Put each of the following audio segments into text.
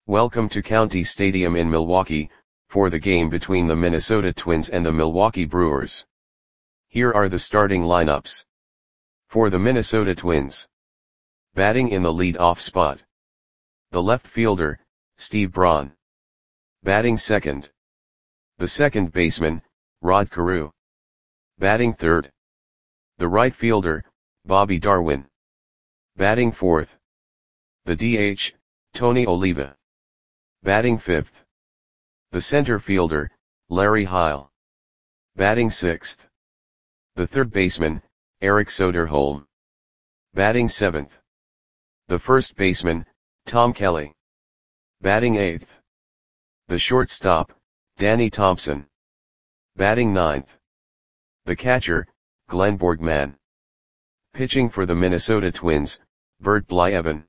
Welcome to County Stadium in Milwaukee, for the game between the Minnesota Twins and the Milwaukee Brewers. Here are the starting lineups. For the Minnesota Twins. Batting in the lead-off spot. The left fielder, Steve Braun. Batting second. The second baseman, Rod Carew. Batting third. The right fielder, Bobby Darwin. Batting fourth. The DH, Tony Oliva. Batting fifth. The center fielder, Larry Heil. Batting sixth. The third baseman, Eric Soderholm. Batting seventh. The first baseman, Tom Kelly. Batting eighth. The shortstop, Danny Thompson. Batting ninth. The catcher, Glenn Borgman. Pitching for the Minnesota Twins, Bert Blyleven.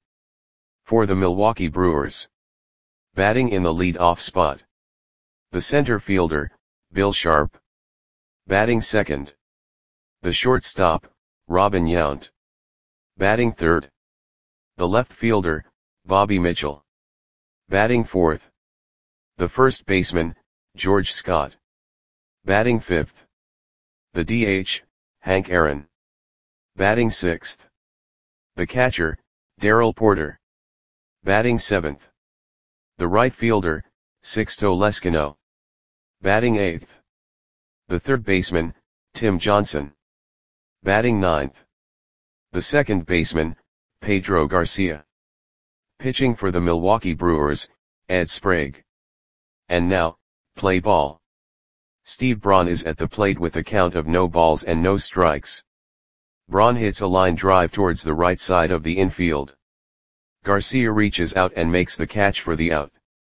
For the Milwaukee Brewers. Batting in the lead-off spot. The center fielder, Bill Sharp. Batting second. The shortstop, Robin Yount. Batting third. The left fielder, Bobby Mitchell. Batting fourth. The first baseman, George Scott. Batting fifth. The DH, Hank Aaron. Batting sixth. The catcher, Darrell Porter. Batting seventh. The right fielder, Sixto Leskino. Batting eighth. The third baseman, Tim Johnson. Batting ninth. The second baseman, Pedro Garcia. Pitching for the Milwaukee Brewers, Ed Sprague. And now, play ball. Steve Braun is at the plate with a count of no balls and no strikes. Braun hits a line drive towards the right side of the infield. Garcia reaches out and makes the catch for the out.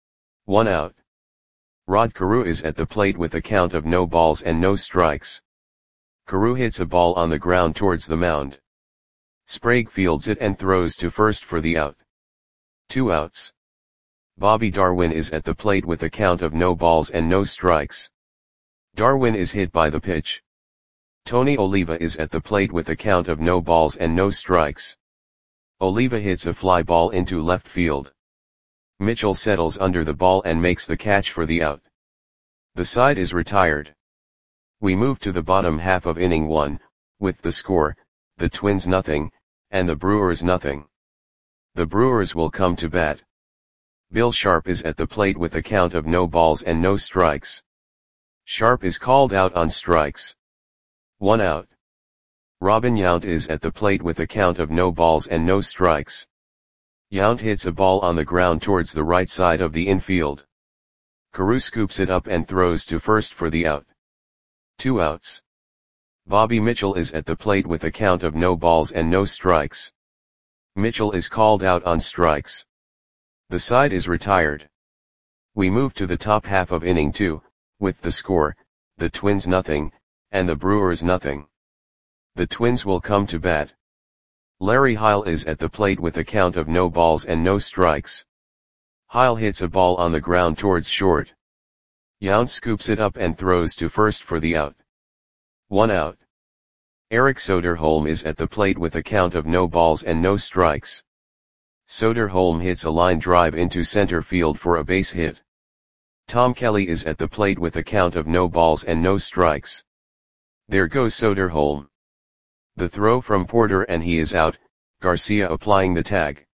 1 out. Rod Carew is at the plate with a count of no balls and no strikes. Carew hits a ball on the ground towards the mound. Sprague fields it and throws to first for the out. 2 outs. Bobby Darwin is at the plate with a count of no balls and no strikes. Darwin is hit by the pitch. Tony Oliva is at the plate with a count of no balls and no strikes. Oliva hits a fly ball into left field. Mitchell settles under the ball and makes the catch for the out. The side is retired. We move to the bottom half of inning 1, with the score, the Twins nothing, and the Brewers nothing. The Brewers will come to bat. Bill Sharp is at the plate with a count of no balls and no strikes. Sharp is called out on strikes. 1 out. Robin Yount is at the plate with a count of no balls and no strikes. Yount hits a ball on the ground towards the right side of the infield. Carew scoops it up and throws to first for the out. 2 outs. Bobby Mitchell is at the plate with a count of no balls and no strikes. Mitchell is called out on strikes. The side is retired. We move to the top half of inning 2, with the score, the Twins nothing, and the Brewers nothing. The Twins will come to bat. Larry Heil is at the plate with a count of no balls and no strikes. Heil hits a ball on the ground towards short. Yount scoops it up and throws to first for the out. 1 out. Eric Soderholm is at the plate with a count of no balls and no strikes. Soderholm hits a line drive into center field for a base hit. Tom Kelly is at the plate with a count of no balls and no strikes. There goes Soderholm. The throw from Porter and he is out, Garcia applying the tag.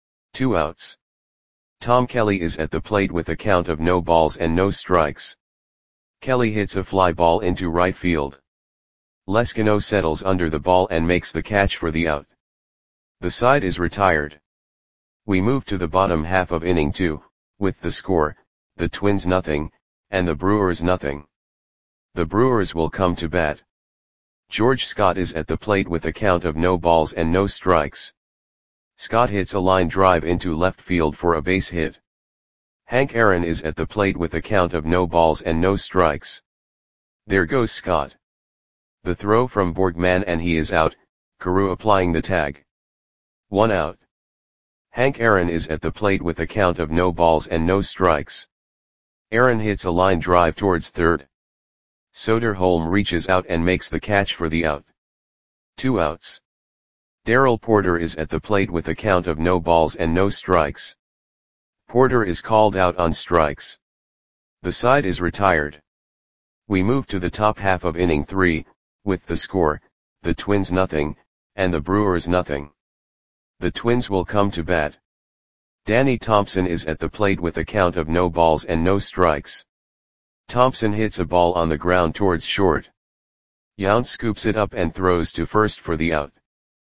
2 outs. Tom Kelly is at the plate with a count of no balls and no strikes. Kelly hits a fly ball into right field. Leskino settles under the ball and makes the catch for the out. The side is retired. We move to the bottom half of inning 2, with the score, the Twins nothing, and the Brewers nothing. The Brewers will come to bat. George Scott is at the plate with a count of no balls and no strikes. Scott hits a line drive into left field for a base hit. Hank Aaron is at the plate with a count of no balls and no strikes. There goes Scott. The throw from Borgman and he is out, Carew applying the tag. 1 out. Hank Aaron is at the plate with a count of no balls and no strikes. Aaron hits a line drive towards third. Soderholm reaches out and makes the catch for the out. 2 outs. Darrell Porter is at the plate with a count of no balls and no strikes. Porter is called out on strikes. The side is retired. We move to the top half of inning 3, with the score, the Twins nothing, and the Brewers nothing. The Twins will come to bat. Danny Thompson is at the plate with a count of no balls and no strikes. Thompson hits a ball on the ground towards short. Yount scoops it up and throws to first for the out.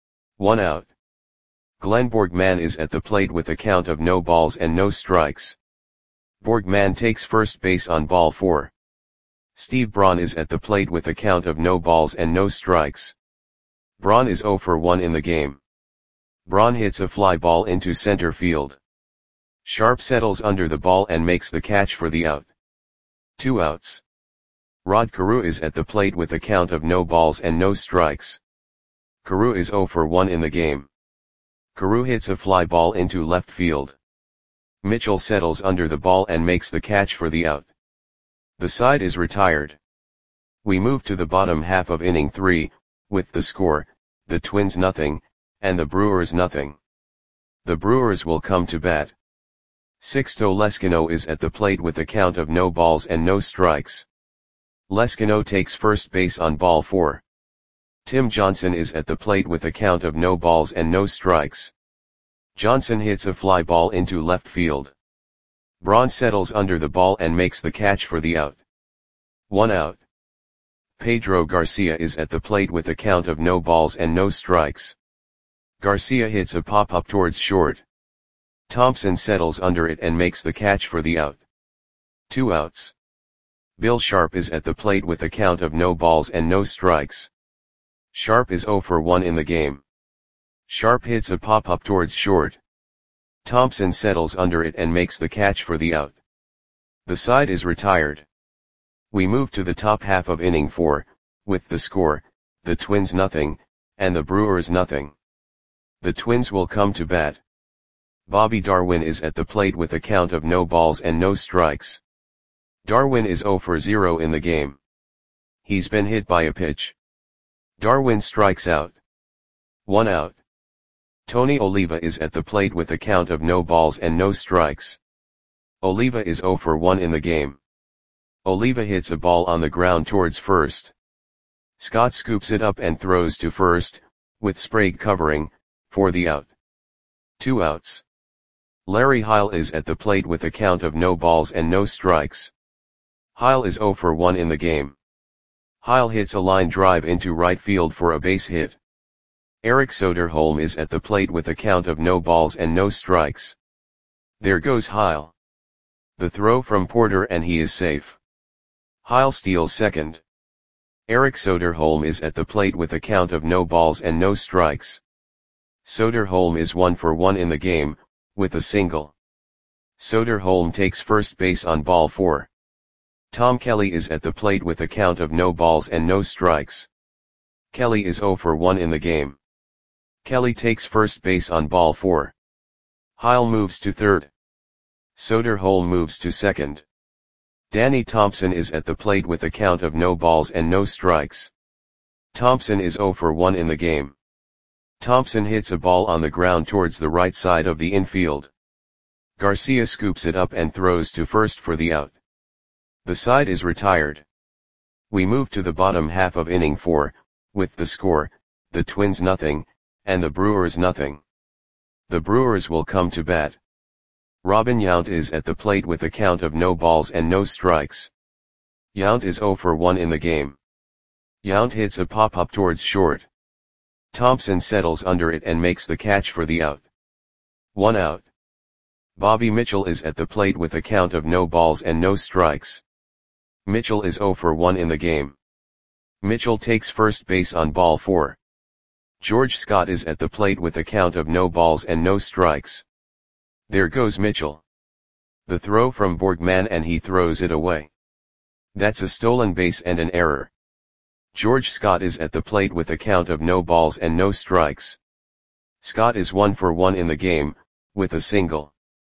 1 out. Glenn Borgman is at the plate with a count of no balls and no strikes. Borgman takes first base on ball 4. Steve Braun is at the plate with a count of no balls and no strikes. Braun is 0 for 1 in the game. Braun hits a fly ball into center field. Sharp settles under the ball and makes the catch for the out. 2 outs. Rod Carew is at the plate with a count of no balls and no strikes. Carew is 0 for 1 in the game. Carew hits a fly ball into left field. Mitchell settles under the ball and makes the catch for the out. The side is retired. We move to the bottom half of inning 3, with the score, the Twins nothing, and the Brewers nothing. The Brewers will come to bat. Sixto Leskino is at the plate with a count of no balls and no strikes. Leskino takes first base on ball 4. Tim Johnson is at the plate with a count of no balls and no strikes. Johnson hits a fly ball into left field. Braun settles under the ball and makes the catch for the out. 1 out. Pedro Garcia is at the plate with a count of no balls and no strikes. Garcia hits a pop-up towards short. Thompson settles under it and makes the catch for the out. 2 outs. Bill Sharp is at the plate with a count of no balls and no strikes. Sharp is 0 for 1 in the game. Sharp hits a pop-up towards short. Thompson settles under it and makes the catch for the out. The side is retired. We move to the top half of inning 4, with the score, the Twins nothing, and the Brewers nothing. The Twins will come to bat. Bobby Darwin is at the plate with a count of no balls and no strikes. Darwin is 0 for 0 in the game. He's been hit by a pitch. Darwin strikes out. 1 out. Tony Oliva is at the plate with a count of no balls and no strikes. Oliva is 0 for 1 in the game. Oliva hits a ball on the ground towards first. Scott scoops it up and throws to first, with Sprague covering, for the out. 2 outs. Larry Heil is at the plate with a count of no balls and no strikes. Heil is 0 for 1 in the game. Heil hits a line drive into right field for a base hit. Eric Soderholm is at the plate with a count of no balls and no strikes. There goes Heil. The throw from Porter and he is safe. Heil steals second. Eric Soderholm is at the plate with a count of no balls and no strikes. Soderholm is 1 for 1 in the game, with a single. Soderholm takes first base on ball 4. Tom Kelly is at the plate with a count of no balls and no strikes. Kelly is 0 for 1 in the game. Kelly takes first base on ball 4. Heil moves to third. Soderholm moves to second. Danny Thompson is at the plate with a count of no balls and no strikes. Thompson is 0 for 1 in the game. Thompson hits a ball on the ground towards the right side of the infield. Garcia scoops it up and throws to first for the out. The side is retired. We move to the bottom half of inning 4, with the score, the Twins nothing, and the Brewers nothing. The Brewers will come to bat. Robin Yount is at the plate with a count of no balls and no strikes. Yount is 0 for 1 in the game. Yount hits a pop-up towards short. Thompson settles under it and makes the catch for the out. 1 out. Bobby Mitchell is at the plate with a count of no balls and no strikes. Mitchell is 0 for 1 in the game. Mitchell takes first base on ball 4. George Scott is at the plate with a count of no balls and no strikes. There goes Mitchell. The throw from Borgman and he throws it away. That's a stolen base and an error. George Scott is at the plate with a count of no balls and no strikes. Scott is 1 for 1 in the game, with a single.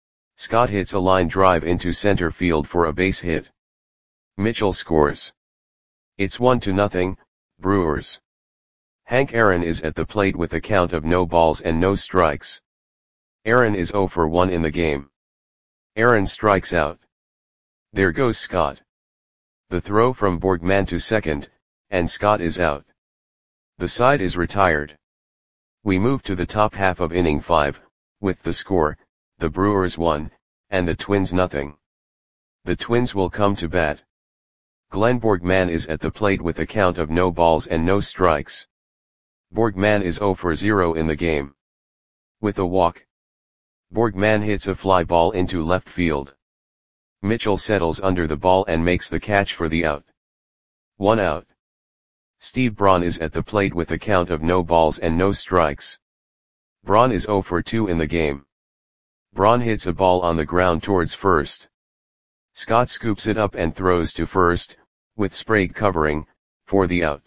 Scott hits a line drive into center field for a base hit. Mitchell scores. It's 1-0, Brewers. Hank Aaron is at the plate with a count of no balls and no strikes. Aaron is 0 for 1 in the game. Aaron strikes out. There goes Scott. The throw from Borgman to second, and Scott is out. The side is retired. We move to the top half of inning 5, with the score, the Brewers 1, and the Twins nothing. The Twins will come to bat. Glenn Borgman is at the plate with a count of no balls and no strikes. Borgman is 0 for 0 in the game. With a walk, Borgman hits a fly ball into left field. Mitchell settles under the ball and makes the catch for the out. 1 out. Steve Braun is at the plate with a count of no balls and no strikes. Braun is 0 for 2 in the game. Braun hits a ball on the ground towards first. Scott scoops it up and throws to first, with Sprague covering, for the out.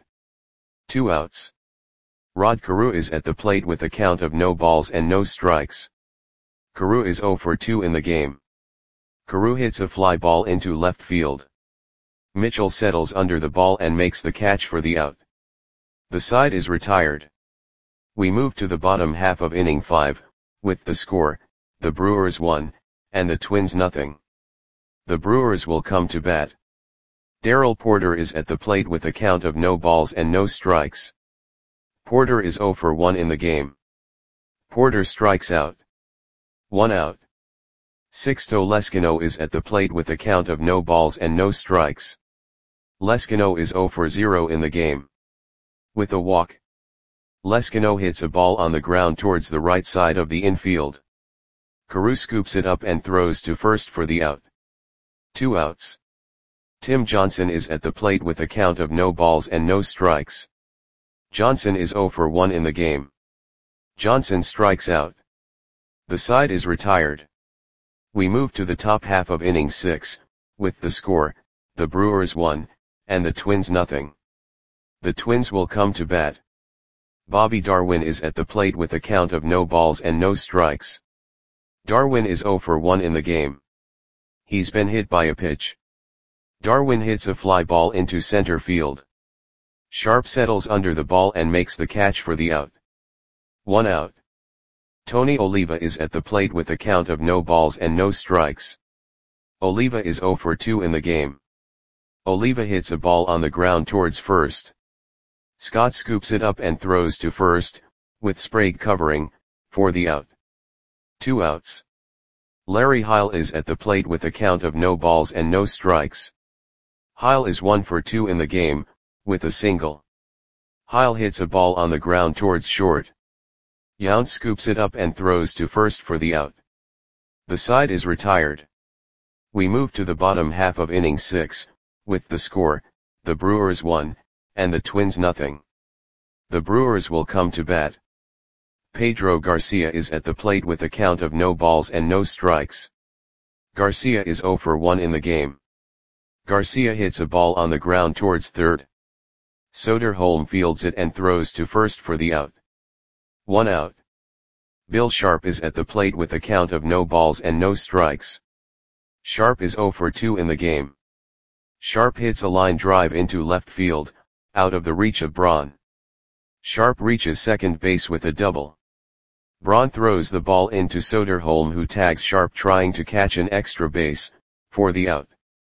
2 outs. Rod Carew is at the plate with a count of no balls and no strikes. Carew is 0 for 2 in the game. Carew hits a fly ball into left field. Mitchell settles under the ball and makes the catch for the out. The side is retired. We move to the bottom half of inning 5, with the score, the Brewers 1, and the Twins nothing. The Brewers will come to bat. Darrell Porter is at the plate with a count of no balls and no strikes. Porter is 0 for 1 in the game. Porter strikes out. 1 out. Sixto Leskino is at the plate with a count of no balls and no strikes. Leskino is 0 for 0 in the game. With a walk, Leskino hits a ball on the ground towards the right side of the infield. Carew scoops it up and throws to first for the out. 2 outs. Tim Johnson is at the plate with a count of no balls and no strikes. Johnson is 0 for 1 in the game. Johnson strikes out. The side is retired. We move to the top half of inning 6, with the score, the Brewers 1, and the Twins nothing. The Twins will come to bat. Bobby Darwin is at the plate with a count of no balls and no strikes. Darwin is 0 for 1 in the game. He's been hit by a pitch. Darwin hits a fly ball into center field. Sharp settles under the ball and makes the catch for the out. 1 out. Tony Oliva is at the plate with a count of no balls and no strikes. Oliva is 0 for 2 in the game. Oliva hits a ball on the ground towards first. Scott scoops it up and throws to first, with Sprague covering, for the out. 2 outs. Larry Heil is at the plate with a count of no balls and no strikes. Heil is 1 for 2 in the game, with a single. Heil hits a ball on the ground towards short. Yount scoops it up and throws to first for the out. The side is retired. We move to the bottom half of inning 6, with the score, the Brewers 1, and the Twins nothing. The Brewers will come to bat. Pedro Garcia is at the plate with a count of no balls and no strikes. Garcia is 0 for 1 in the game. Garcia hits a ball on the ground towards third. Soderholm fields it and throws to first for the out. 1 out. Bill Sharp is at the plate with a count of no balls and no strikes. Sharp is 0 for 2 in the game. Sharp hits a line drive into left field, out of the reach of Braun. Sharp reaches second base with a double. Braun throws the ball into Soderholm, who tags Sharp trying to catch an extra base, for the out.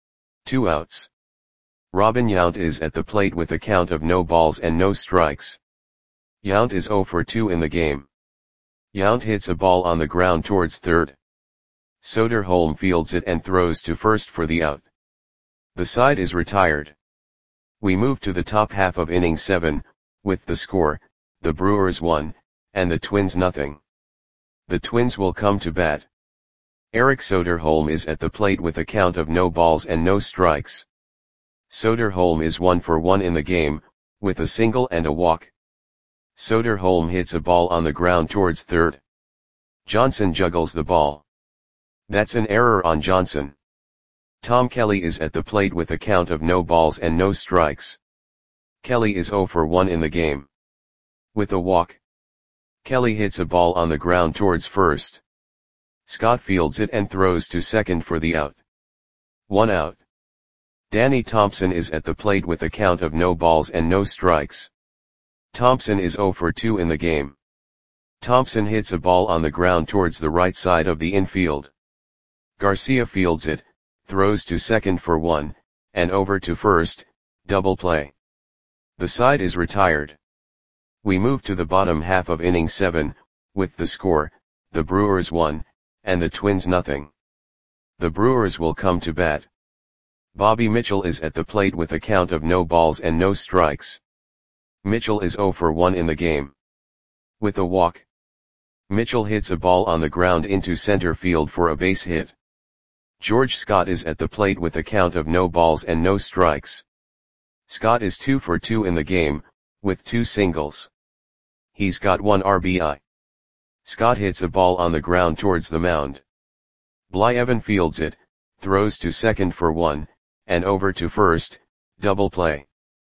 2 outs. Robin Yount is at the plate with a count of no balls and no strikes. Yount is 0 for 2 in the game. Yount hits a ball on the ground towards third. Soderholm fields it and throws to first for the out. The side is retired. We move to the top half of inning 7, with the score, the Brewers 1, and the Twins nothing. The Twins will come to bat. Eric Soderholm is at the plate with a count of no balls and no strikes. Soderholm is 1 for 1 in the game, with a single and a walk. Soderholm hits a ball on the ground towards third. Johnson juggles the ball. That's an error on Johnson. Tom Kelly is at the plate with a count of no balls and no strikes. Kelly is 0 for 1 in the game. With a walk, Kelly hits a ball on the ground towards first. Scott fields it and throws to second for the out. 1 out. Danny Thompson is at the plate with a count of no balls and no strikes. Thompson is 0 for 2 in the game. Thompson hits a ball on the ground towards the right side of the infield. Garcia fields it, throws to second for 1, and over to first, double play. The side is retired. We move to the bottom half of inning 7, with the score, the Brewers 1, and the Twins nothing. The Brewers will come to bat. Bobby Mitchell is at the plate with a count of no balls and no strikes. Mitchell is 0 for 1 in the game. With a walk, Mitchell hits a ball on the ground into center field for a base hit. George Scott is at the plate with a count of no balls and no strikes. Scott is 2 for 2 in the game, with 2 singles. He's got 1 RBI. Scott hits a ball on the ground towards the mound. Blyevin fields it, throws to second for 1, and over to first, double play.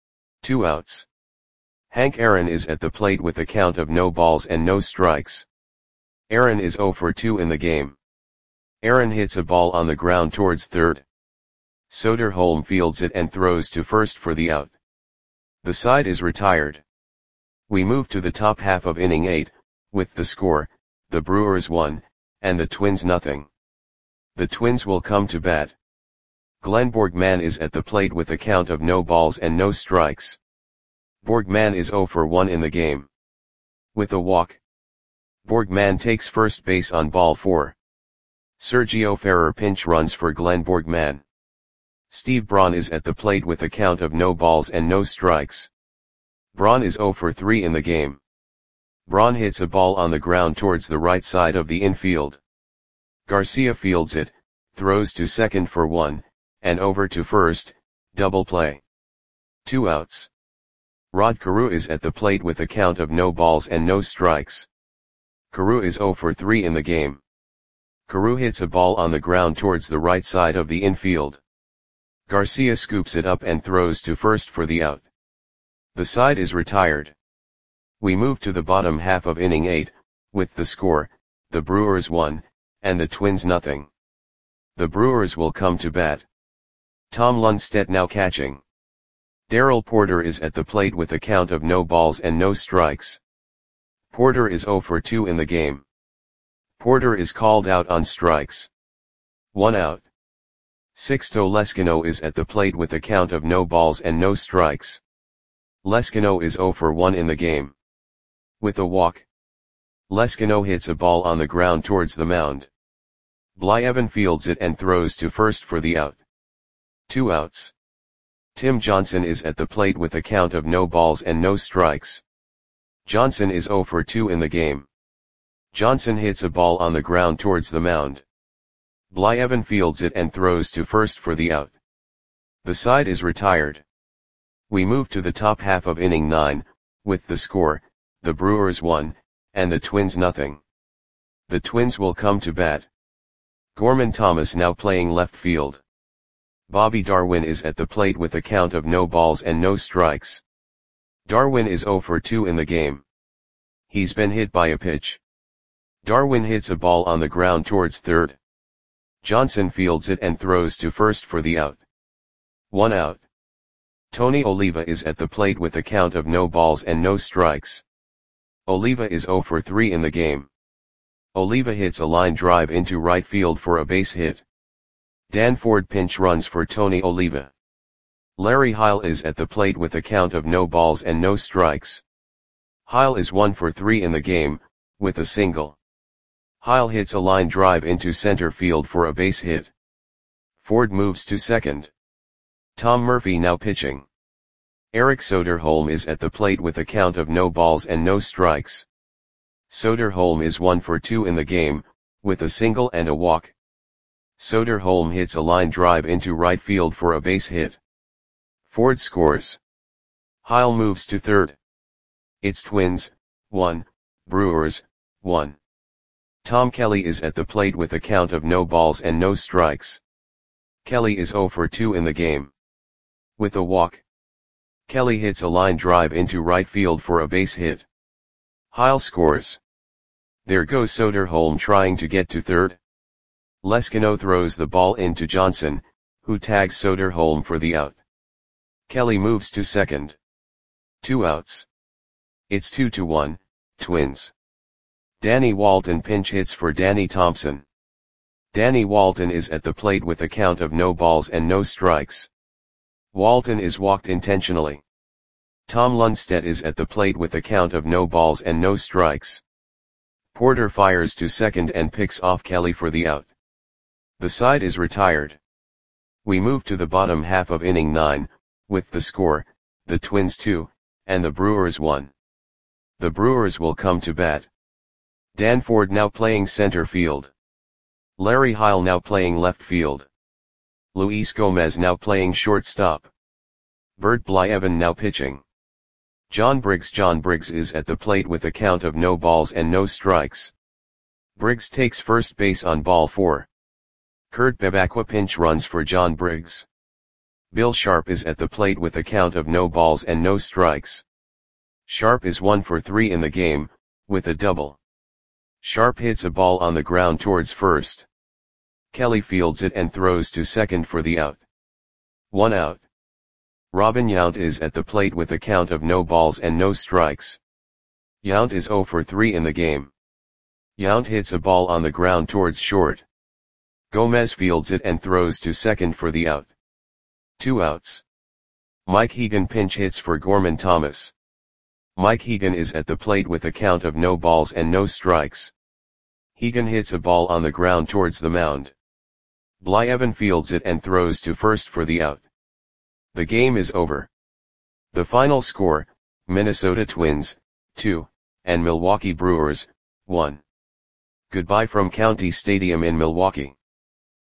2 outs. Hank Aaron is at the plate with a count of no balls and no strikes. Aaron is 0 for 2 in the game. Aaron hits a ball on the ground towards third. Soderholm fields it and throws to first for the out. The side is retired. We move to the top half of inning 8, with the score, the Brewers 1, and the Twins nothing. The Twins will come to bat. Glenn Borgman is at the plate with a count of no balls and no strikes. Borgman is 0 for 1 in the game. With a walk, Borgman takes first base on ball 4. Sergio Ferrer pinch runs for Glenn Borgman. Steve Braun is at the plate with a count of no balls and no strikes. Braun is 0 for 3 in the game. Braun hits a ball on the ground towards the right side of the infield. Garcia fields it, throws to second for 1, and over to first, double play. 2 outs. Rod Carew is at the plate with a count of no balls and no strikes. Carew is 0 for 3 in the game. Carew hits a ball on the ground towards the right side of the infield. Garcia scoops it up and throws to first for the out. The side is retired. We move to the bottom half of inning 8, with the score, the Brewers 1, and the Twins nothing. The Brewers will come to bat. Tom Lundstedt now catching. Darrell Porter is at the plate with a count of no balls and no strikes. Porter is 0 for 2 in the game. Porter is called out on strikes. 1 out. Sixto Leskino is at the plate with a count of no balls and no strikes. Leskino is 0 for 1 in the game. With a walk, Leskino hits a ball on the ground towards the mound. Blyevin fields it and throws to first for the out. 2 outs. Tim Johnson is at the plate with a count of no balls and no strikes. Johnson is 0 for 2 in the game. Johnson hits a ball on the ground towards the mound. Blyevin fields it and throws to first for the out. The side is retired. We move to the top half of inning 9, with the score, the Brewers 1, and the Twins nothing. The Twins will come to bat. Gorman Thomas now playing left field. Bobby Darwin is at the plate with a count of no balls and no strikes. Darwin is 0 for 2 in the game. He's been hit by a pitch. Darwin hits a ball on the ground towards third. Johnson fields it and throws to first for the out. 1 out. Tony Oliva is at the plate with a count of no balls and no strikes. Oliva is 0 for 3 in the game. Oliva hits a line drive into right field for a base hit. Dan Ford pinch runs for Tony Oliva. Larry Heil is at the plate with a count of no balls and no strikes. Heil is 1 for 3 in the game, with a single. Heil hits a line drive into center field for a base hit. Ford moves to second. Tom Murphy now pitching. Eric Soderholm is at the plate with a count of no balls and no strikes. Soderholm is 1 for 2 in the game, with a single and a walk. Soderholm hits a line drive into right field for a base hit. Ford scores. Heil moves to third. It's Twins, 1, Brewers, 1. Tom Kelly is at the plate with a count of no balls and no strikes. Kelly is 0 for 2 in the game. With a walk, Kelly hits a line drive into right field for a base hit. Heil scores. There goes Soderholm trying to get to third. Leskino throws the ball into Johnson, who tags Soderholm for the out. Kelly moves to second. 2 outs. It's 2-1, Twins. Danny Walton pinch hits for Danny Thompson. Danny Walton is at the plate with a count of no balls and no strikes. Walton is walked intentionally. Tom Lundstedt is at the plate with a count of no balls and no strikes. Porter fires to second and picks off Kelly for the out. The side is retired. We move to the bottom half of inning 9, with the score, the Twins 2, and the Brewers 1. The Brewers will come to bat. Dan Ford now playing center field. Larry Heil now playing left field. Luis Gomez now playing shortstop. Bert Blyevin now pitching. John Briggs is at the plate with a count of no balls and no strikes. Briggs takes first base on ball 4. Kurt Bevacqua pinch runs for John Briggs. Bill Sharp is at the plate with a count of no balls and no strikes. Sharp is 1 for 3 in the game, with a double. Sharp hits a ball on the ground towards first. Kelly fields it and throws to second for the out. 1 out. Robin Yount is at the plate with a count of no balls and no strikes. Yount is 0 for 3 in the game. Yount hits a ball on the ground towards short. Gomez fields it and throws to second for the out. 2 outs. Mike Hegan pinch hits for Gorman Thomas. Mike Hegan is at the plate with a count of no balls and no strikes. Hegan hits a ball on the ground towards the mound. Blyevin fields it and throws to first for the out. The game is over. The final score, Minnesota Twins, 2, and Milwaukee Brewers, 1. Goodbye from County Stadium in Milwaukee.